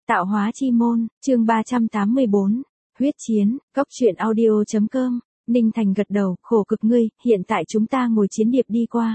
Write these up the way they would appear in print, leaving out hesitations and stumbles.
Tạo hóa chi môn, chương 384, huyết chiến, góc truyện audio.com, Ninh Thành gật đầu, khổ cực ngươi, hiện tại chúng ta ngồi chiến điệp đi qua.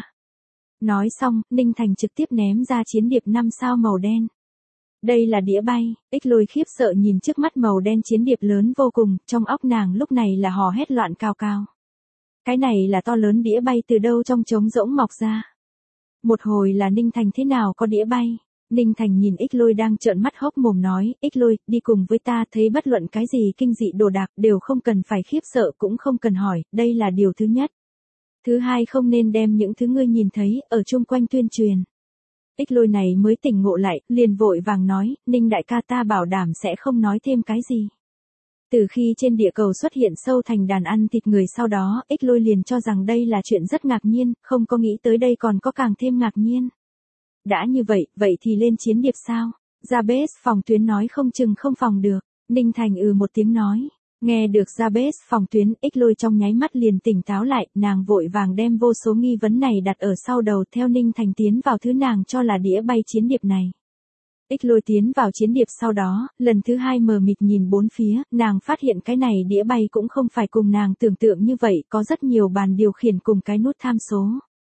Nói xong, Ninh Thành trực tiếp ném ra chiến điệp 5 sao màu đen. Đây là đĩa bay, Ích Lôi khiếp sợ nhìn trước mắt màu đen chiến điệp lớn vô cùng, trong óc nàng lúc này là hò hét loạn cao cao. Cái này là to lớn đĩa bay từ đâu trong trống rỗng mọc ra. Một hồi là Ninh Thành thế nào có đĩa bay. Ninh Thành nhìn Ích Lôi đang trợn mắt hốc mồm nói, Ích Lôi, đi cùng với ta, thấy bất luận cái gì kinh dị đồ đạc đều không cần phải khiếp sợ cũng không cần hỏi, đây là điều thứ nhất. Thứ hai, không nên đem những thứ ngươi nhìn thấy ở chung quanh tuyên truyền. Ích Lôi này mới tỉnh ngộ lại, liền vội vàng nói, Ninh đại ca, ta bảo đảm sẽ không nói thêm cái gì. Từ khi trên địa cầu xuất hiện sâu thành đàn ăn thịt người sau đó, Ích Lôi liền cho rằng đây là chuyện rất ngạc nhiên, không có nghĩ tới đây còn có càng thêm ngạc nhiên. Đã như vậy, vậy thì lên chiến điệp sao? Jabez phòng tuyến nói không chừng không phòng được. Ninh Thành một tiếng nói. Nghe được Jabez phòng tuyến, Ích Lôi trong nháy mắt liền tỉnh táo lại, nàng vội vàng đem vô số nghi vấn này đặt ở sau đầu theo Ninh Thành tiến vào thứ nàng cho là đĩa bay chiến điệp này. Ích Lôi tiến vào chiến điệp sau đó, lần thứ hai mờ mịt nhìn bốn phía, nàng phát hiện cái này đĩa bay cũng không phải cùng nàng tưởng tượng như vậy, có rất nhiều bàn điều khiển cùng cái nút tham số.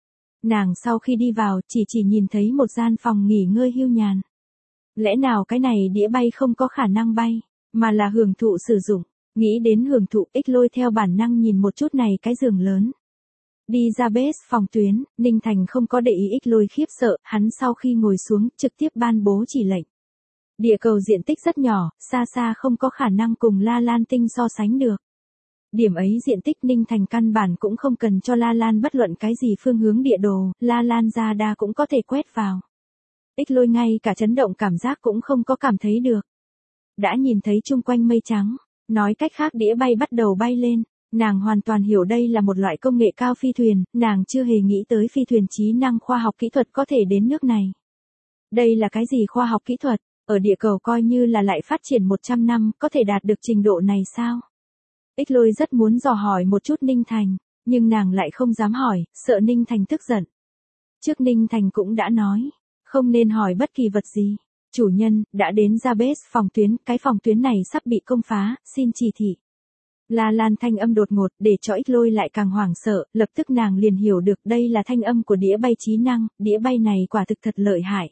Nàng sau khi đi vào, chỉ nhìn thấy một gian phòng nghỉ ngơi hưu nhàn. Lẽ nào cái này đĩa bay không có khả năng bay, mà là hưởng thụ sử dụng. Nghĩ đến hưởng thụ, Ích Lôi theo bản năng nhìn một chút này cái giường lớn. Đi ra bếp phòng tuyến, Ninh Thành không có để ý Ích Lôi khiếp sợ, hắn sau khi ngồi xuống, trực tiếp ban bố chỉ lệnh. Địa cầu diện tích rất nhỏ, xa xa không có khả năng cùng La Lan tinh so sánh được. Điểm ấy diện tích Ninh Thành căn bản cũng không cần cho La Lan bất luận cái gì phương hướng địa đồ, La Lan ra đa cũng có thể quét vào. Ích Lôi ngay cả chấn động cảm giác cũng không có cảm thấy được. Đã nhìn thấy chung quanh mây trắng, nói cách khác đĩa bay bắt đầu bay lên, nàng hoàn toàn hiểu đây là một loại công nghệ cao phi thuyền, nàng chưa hề nghĩ tới phi thuyền trí năng khoa học kỹ thuật có thể đến nước này. Đây là cái gì khoa học kỹ thuật, ở địa cầu coi như là lại phát triển 100 năm, có thể đạt được trình độ này sao? Ích Lôi rất muốn dò hỏi một chút Ninh Thành, nhưng nàng lại không dám hỏi, sợ Ninh Thành tức giận. Trước Ninh Thành cũng đã nói, không nên hỏi bất kỳ vật gì. Chủ nhân, đã đến ra bếp phòng tuyến, cái phòng tuyến này sắp bị công phá, xin chỉ thị. La Lan thanh âm đột ngột, để cho Ích Lôi lại càng hoảng sợ, lập tức nàng liền hiểu được đây là thanh âm của đĩa bay trí năng, đĩa bay này quả thực thật lợi hại.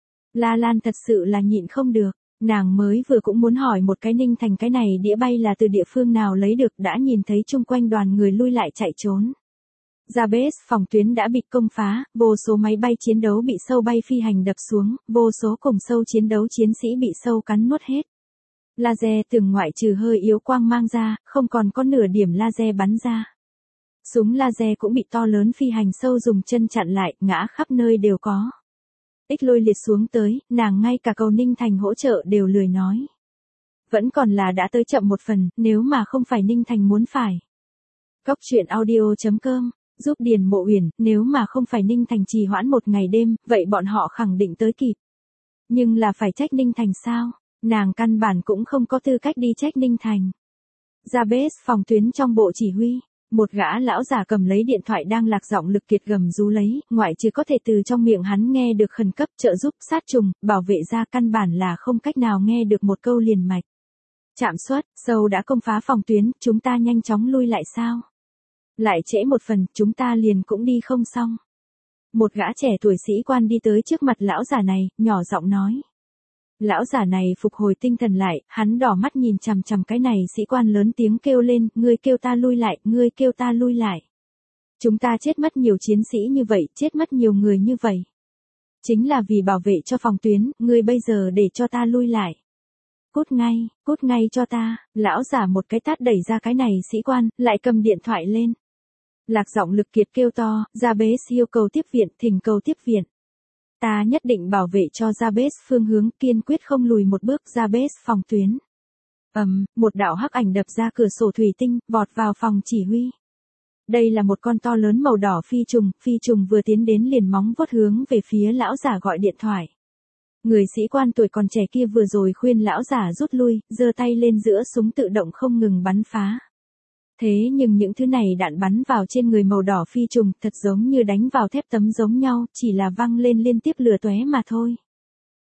La Lan thật sự là nhịn không được. Nàng mới vừa cũng muốn hỏi một cái Ninh Thành cái này đĩa bay là từ địa phương nào lấy được, đã nhìn thấy chung quanh đoàn người lui lại chạy trốn. Jabez phòng tuyến đã bị công phá, vô số máy bay chiến đấu bị sâu bay phi hành đập xuống, vô số cùng sâu chiến đấu chiến sĩ bị sâu cắn nuốt hết. Laser tường ngoại trừ hơi yếu quang mang ra, không còn có nửa điểm laser bắn ra. Súng laser cũng bị to lớn phi hành sâu dùng chân chặn lại, ngã khắp nơi đều có. Ích Lôi liệt xuống tới, nàng ngay cả cầu Ninh Thành hỗ trợ đều lười nói. Vẫn còn là đã tới chậm một phần, nếu mà không phải Ninh Thành muốn phải. Góc truyện audio.com, giúp Điền Mộ Uyển, nếu mà không phải Ninh Thành trì hoãn một ngày đêm, vậy bọn họ khẳng định tới kịp. Nhưng là phải trách Ninh Thành sao? Nàng căn bản cũng không có tư cách đi trách Ninh Thành. Jabez phòng tuyến trong bộ chỉ huy. Một gã lão già cầm lấy điện thoại đang lạc giọng lực kiệt gầm rú lấy, ngoại trừ có thể từ trong miệng hắn nghe được khẩn cấp trợ giúp sát trùng, bảo vệ ra căn bản là không cách nào nghe được một câu liền mạch. Trạm xuất, sâu đã công phá phòng tuyến, chúng ta nhanh chóng lui lại sao? Lại trễ một phần, chúng ta liền cũng đi không xong. Một gã trẻ tuổi sĩ quan đi tới trước mặt lão già này, nhỏ giọng nói. Lão già này phục hồi tinh thần lại, hắn đỏ mắt nhìn chằm chằm cái này sĩ quan lớn tiếng kêu lên, ngươi kêu ta lui lại, ngươi kêu ta lui lại. Chúng ta chết mất nhiều chiến sĩ như vậy, chết mất nhiều người như vậy. Chính là vì bảo vệ cho phòng tuyến, ngươi bây giờ để cho ta lui lại. Cút ngay cho ta, lão già một cái tát đẩy ra cái này sĩ quan, lại cầm điện thoại lên. Lạc giọng lực kiệt kêu to, Jabez yêu cầu tiếp viện, thỉnh cầu tiếp viện. Ta nhất định bảo vệ cho Jabez phương hướng, kiên quyết không lùi một bước. Jabez phòng tuyến. Một đạo hắc ảnh đập ra cửa sổ thủy tinh, vọt vào phòng chỉ huy. Đây là một con to lớn màu đỏ phi trùng vừa tiến đến liền móng vuốt hướng về phía lão giả gọi điện thoại. Người sĩ quan tuổi còn trẻ kia vừa rồi khuyên lão giả rút lui, giơ tay lên giữa súng tự động không ngừng bắn phá. Thế nhưng những thứ này đạn bắn vào trên người màu đỏ phi trùng thật giống như đánh vào thép tấm giống nhau, chỉ là văng lên liên tiếp lửa tóe mà thôi.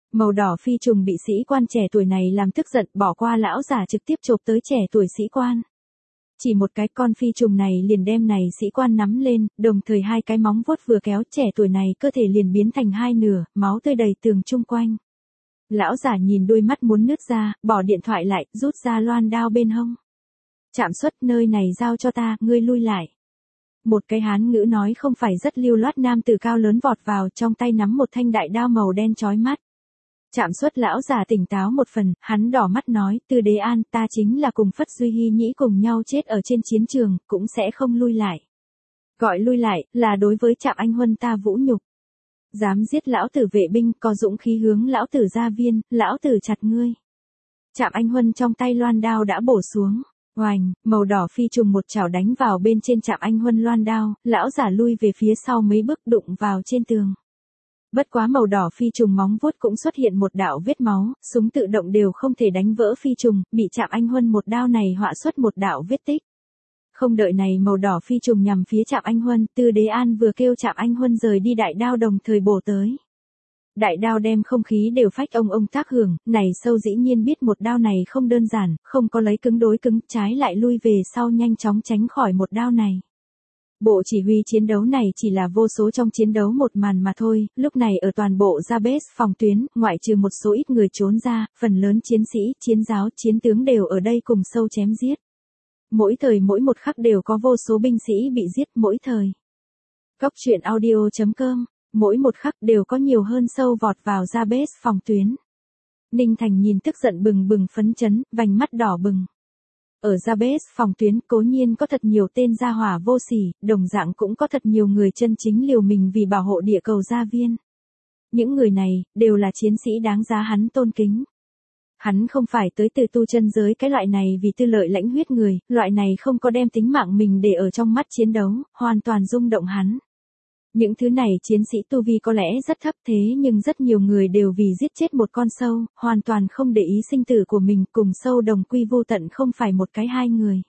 Màu đỏ phi trùng bị sĩ quan trẻ tuổi này làm tức giận, bỏ qua lão giả trực tiếp chộp tới trẻ tuổi sĩ quan. Chỉ một cái con phi trùng này liền đem này sĩ quan nắm lên, đồng thời hai cái móng vuốt vừa kéo trẻ tuổi này cơ thể liền biến thành hai nửa, máu tươi đầy tường chung quanh. Lão giả nhìn đôi mắt muốn nứt ra, bỏ điện thoại lại, rút ra loan đao bên hông. Trạm Xuất, nơi này giao cho ta, ngươi lui lại. Một cái Hán ngữ nói không phải rất lưu loát, nam tử cao lớn vọt vào, trong tay nắm một thanh đại đao màu đen chói mắt. Trạm Xuất lão giả tỉnh táo một phần, hắn đỏ mắt nói, Tư Đế An, ta chính là cùng Phất Duy Hy Nhĩ cùng nhau chết ở trên chiến trường, cũng sẽ không lui lại. Gọi lui lại, là đối với Trạm Anh Huân ta vũ nhục. Dám giết lão tử vệ binh, có dũng khí hướng lão tử ra viên, lão tử chặt ngươi. Trạm Anh Huân trong tay loan đao đã bổ xuống. Oành, màu đỏ phi trùng một chảo đánh vào bên trên Trạm Anh Huân loan đao, lão giả lui về phía sau mấy bước đụng vào trên tường. Bất quá màu đỏ phi trùng móng vuốt cũng xuất hiện một đạo vết máu, súng tự động đều không thể đánh vỡ phi trùng, bị Trạm Anh Huân một đao này họa xuất một đạo vết tích. Không đợi này màu đỏ phi trùng nhằm phía Trạm Anh Huân, Tư Đế An vừa kêu Trạm Anh Huân rời đi, đại đao đồng thời bổ tới. Đại đao đem không khí đều phách ông tác hưởng, này sâu dĩ nhiên biết một đao này không đơn giản, không có lấy cứng đối cứng, trái lại lui về sau nhanh chóng tránh khỏi một đao này. Bộ chỉ huy chiến đấu này chỉ là vô số trong chiến đấu một màn mà thôi, lúc này ở toàn bộ Jabez phòng tuyến, ngoại trừ một số ít người trốn ra, phần lớn chiến sĩ, chiến giáo, chiến tướng đều ở đây cùng sâu chém giết. Mỗi thời mỗi một khắc đều có vô số binh sĩ bị giết mỗi thời. Cóc truyện audio.com, mỗi một khắc đều có nhiều hơn sâu vọt vào Jabez phòng tuyến. Ninh Thành nhìn tức giận bừng bừng phấn chấn, vành mắt đỏ bừng. Ở Jabez phòng tuyến cố nhiên có thật nhiều tên gia hỏa vô sỉ, đồng dạng cũng có thật nhiều người chân chính liều mình vì bảo hộ địa cầu gia viên. Những người này, đều là chiến sĩ đáng giá hắn tôn kính. Hắn không phải tới từ tu chân giới cái loại này vì tư lợi lãnh huyết người, loại này không có đem tính mạng mình để ở trong mắt chiến đấu, hoàn toàn rung động hắn. Những thứ này chiến sĩ tu vi có lẽ rất thấp thế nhưng rất nhiều người đều vì giết chết một con sâu, hoàn toàn không để ý sinh tử của mình, cùng sâu đồng quy vô tận, không phải một cái hai người.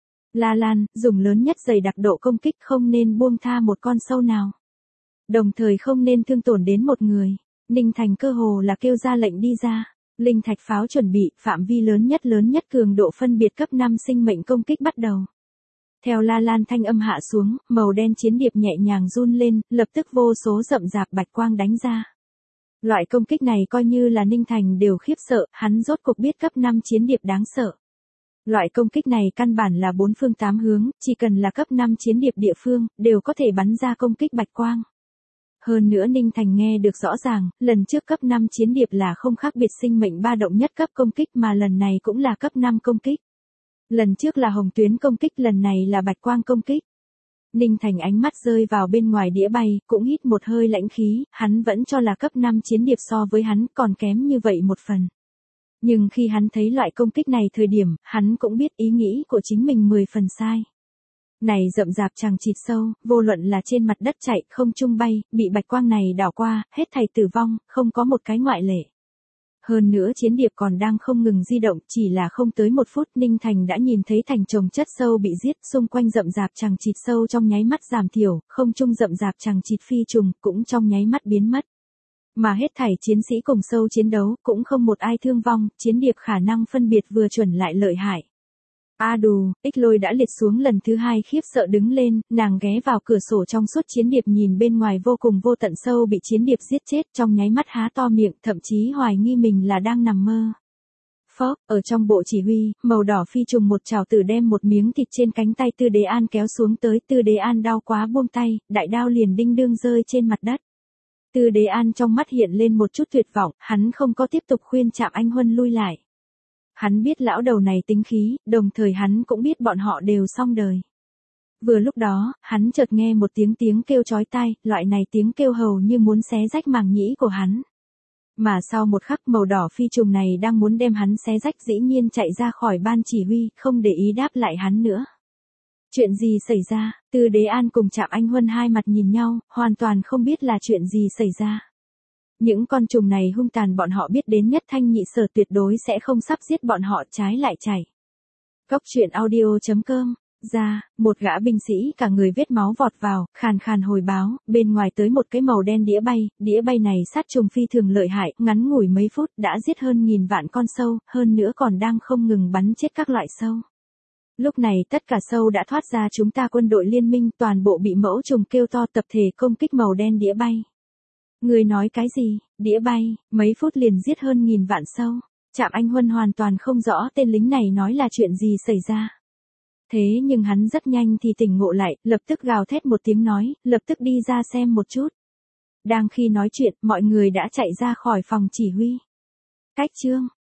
La Lan, dùng lớn nhất dày đặc độ công kích, không nên buông tha một con sâu nào. Đồng thời không nên thương tổn đến một người. Ninh Thành cơ hồ là kêu ra lệnh đi ra. Linh thạch pháo chuẩn bị, phạm vi lớn nhất cường độ phân biệt cấp 5 sinh mệnh công kích bắt đầu. Theo La Lan thanh âm hạ xuống, màu đen chiến điệp nhẹ nhàng run lên, lập tức vô số rậm rạp bạch quang đánh ra. Loại công kích này coi như là Ninh Thành đều khiếp sợ, hắn rốt cuộc biết cấp 5 chiến điệp đáng sợ. Loại công kích này căn bản là bốn phương tám hướng, chỉ cần là cấp 5 chiến điệp địa phương, đều có thể bắn ra công kích bạch quang. Hơn nữa Ninh Thành nghe được rõ ràng, lần trước cấp 5 chiến điệp là không khác biệt sinh mệnh ba động nhất cấp công kích mà lần này cũng là cấp 5 công kích. Lần trước là hồng tuyến công kích, lần này là bạch quang công kích. Ninh Thành ánh mắt rơi vào bên ngoài đĩa bay, cũng hít một hơi lãnh khí, hắn vẫn cho là cấp 5 chiến điệp so với hắn còn kém như vậy một phần. Nhưng khi hắn thấy loại công kích này thời điểm, hắn cũng biết ý nghĩ của chính mình 10 phần sai. Này rậm rạp chằng chịt sâu, vô luận là trên mặt đất chạy, không trung bay, bị bạch quang này đảo qua, hết thảy tử vong, không có một cái ngoại lệ. Hơn nữa chiến điệp còn đang không ngừng di động, chỉ là không tới một phút Ninh Thành đã nhìn thấy thành chồng chất sâu bị giết, xung quanh rậm rạp chằng chịt sâu trong nháy mắt giảm thiểu, không trung rậm rạp chằng chịt phi trùng cũng trong nháy mắt biến mất. Mà hết thảy chiến sĩ cùng sâu chiến đấu, cũng không một ai thương vong, chiến điệp khả năng phân biệt vừa chuẩn lại lợi hại. A đù, Ích Lôi đã liệt xuống lần thứ hai, khiếp sợ đứng lên, nàng ghé vào cửa sổ trong suốt chiến điệp nhìn bên ngoài vô cùng vô tận sâu bị chiến điệp giết chết, trong nháy mắt há to miệng, thậm chí hoài nghi mình là đang nằm mơ. Phốc, ở trong bộ chỉ huy, màu đỏ phi trùng một chảo tử đem một miếng thịt trên cánh tay Tư Đế An kéo xuống tới, Tư Đế An đau quá buông tay, đại đao liền đinh đương rơi trên mặt đất. Tư Đế An trong mắt hiện lên một chút tuyệt vọng, hắn không có tiếp tục khuyên Trạm Anh Huân lui lại. Hắn biết lão đầu này tính khí, đồng thời hắn cũng biết bọn họ đều xong đời. Vừa lúc đó, hắn chợt nghe một tiếng kêu chói tai, loại này tiếng kêu hầu như muốn xé rách màng nhĩ của hắn. Mà sau một khắc màu đỏ phi trùng này đang muốn đem hắn xé rách, dĩ nhiên chạy ra khỏi ban chỉ huy, không để ý đáp lại hắn nữa. Chuyện gì xảy ra? Tư Đế An cùng Trạm Anh Huân hai mặt nhìn nhau, hoàn toàn không biết là chuyện gì xảy ra. Những con trùng này hung tàn, bọn họ biết đến nhất thanh nhị sở, tuyệt đối sẽ không sắp giết bọn họ, trái lại chạy. Cóc truyện audio.com ra, một gã binh sĩ cả người vết máu vọt vào, khàn khàn hồi báo, bên ngoài tới một cái màu đen đĩa bay này sát trùng phi thường lợi hại, ngắn ngủi mấy phút đã giết hơn 1000 vạn con sâu, hơn nữa còn đang không ngừng bắn chết các loại sâu. Lúc này tất cả sâu đã thoát ra chúng ta quân đội liên minh, toàn bộ bị mẫu trùng kêu to tập thể công kích màu đen đĩa bay. Người nói cái gì, đĩa bay, mấy phút liền giết hơn 1000 vạn sâu. Trạm Anh Huân hoàn toàn không rõ tên lính này nói là chuyện gì xảy ra. Thế nhưng hắn rất nhanh thì tỉnh ngộ lại, lập tức gào thét một tiếng nói, lập tức đi ra xem một chút. Đang khi nói chuyện, mọi người đã chạy ra khỏi phòng chỉ huy. Cách chương